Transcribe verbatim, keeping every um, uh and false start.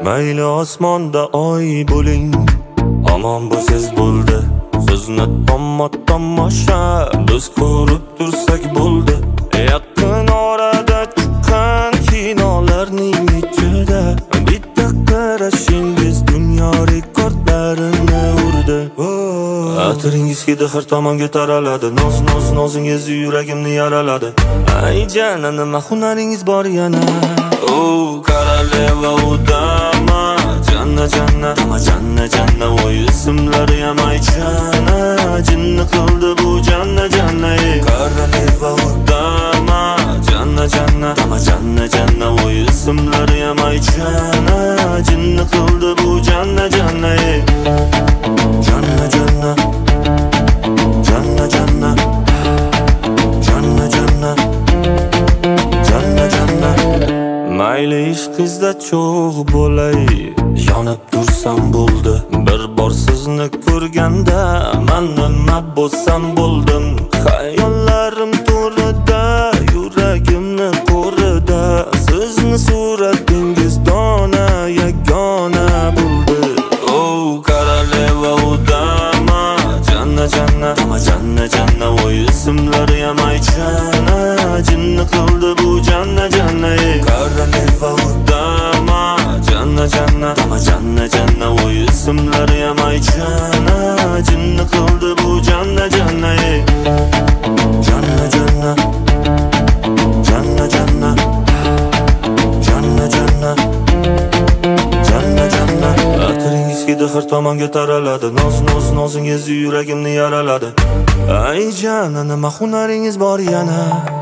Mayli osmonda oy bo'ling, omon bo'lsiz bo'ldi. Sizni tomma tomosha biz ko'rib tursak bo'ldi. Yaqin orada chiqqan kinolarning ichida bitta qarashingiz dunyo rekordlarini urdi. Atiringiz hidi har tomonga taraladi. Noz noz nozingiz yuragimni yaraladi. Ay jana, nima hunaringiz bor yana? O koroleva udama, janna janna, dama janna janna, voy ismlari ham aychana, jinni qildi bu janna janna. Koroleva udama, janna janna, dama janna janna, voy ismlari ham aychana, jinni qildi bu janna janna. Janna janna, janna janna, janna janna, janna janna. Mayli ishqizda cho'g' bo'lay, yonib tursam bo'ldi. Bir bor sizni ko'rganda men nima bo'lsam bo'ldim. Xayollarim to'rida, yuragimni qo'rida, sizni suratingiz dona yagona bo'ldi. O koroleva udama, janna janna, dama janna janna, voy ismlari ham aychana, jinni qildi bu janna janna. Koroleva udama, janna janna, dama janna janna, voy ismlari ham aychana, jinni qildi bu janna janna. Janna janna, janna janna, janna janna, janna janna. Atiringiz hidi har tomonga taraladi. Noz noz nozingiz yuragimni yaraladi. Ay jana, nima hunaringiz bor yana?